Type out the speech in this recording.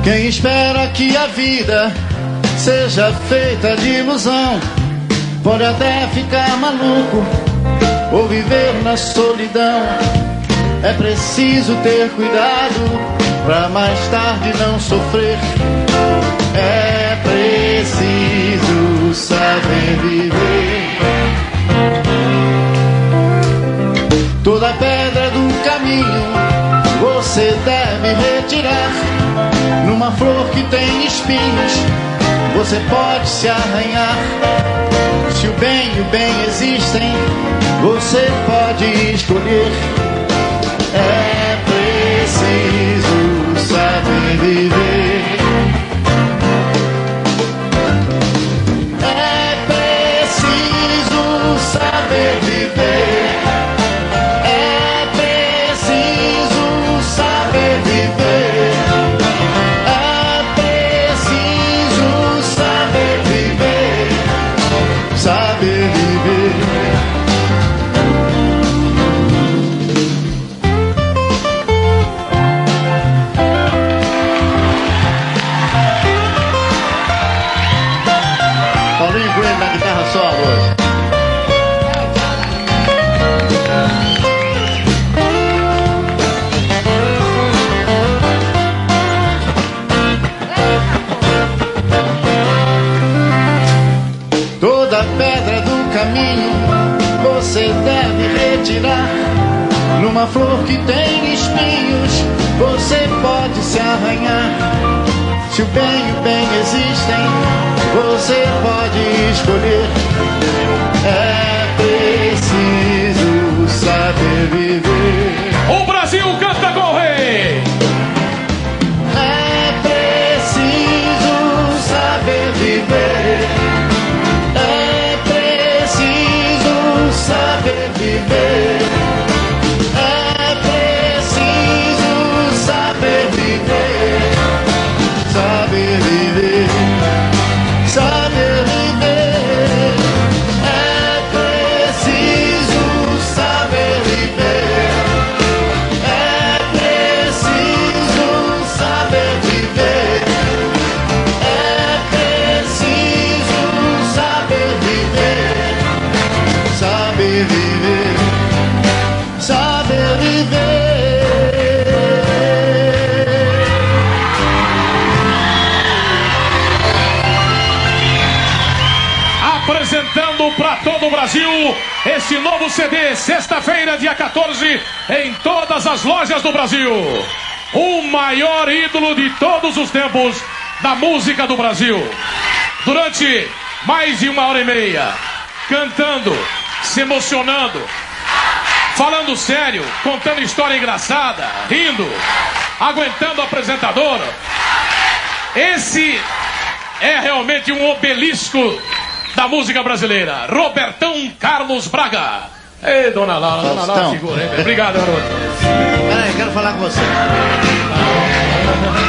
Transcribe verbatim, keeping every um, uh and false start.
Quem espera que a vida seja feita de ilusão pode até ficar maluco ou viver na solidão. É preciso ter cuidado pra mais tarde não sofrer. É preciso saber viver. Toda pedra do caminho você deve retirar. Numa flor que tem espinhos você pode se arranhar. Se o bem e o bem existem, você pode escolher. É preciso saber viver. É preciso saber viver. É preciso saber viver. É preciso saber viver. Saber viver. Paulinho Coelho na guitarra solo hoje. Toda pedra do caminho você deve retirar. Numa flor que tem espinhos você pode se arranhar. Se o bem e o bem existem, você pode escolher. É preciso saber viver. O Brasil canta com o rei. É preciso saber viver. É preciso saber viver. É preciso saber viver. Saber viver. Saber viver. É preciso saber viver. É preciso saber viver. É preciso saber viver. Saber viver. Saber viver. Apresentando para todo o Brasil esse novo C D, sexta-feira, dia quatorze, em todas as lojas do Brasil. O maior ídolo de todos os tempos da música do Brasil. Durante mais de uma hora e meia, cantando, se emocionando, falando sério, contando história engraçada, rindo, aguentando o apresentador. Esse é realmente um obelisco da música brasileira. Robertão Carlos Braga. Ei, dona Laura, dona Laura, segura, hein? Obrigado, garoto. Peraí, quero falar com você.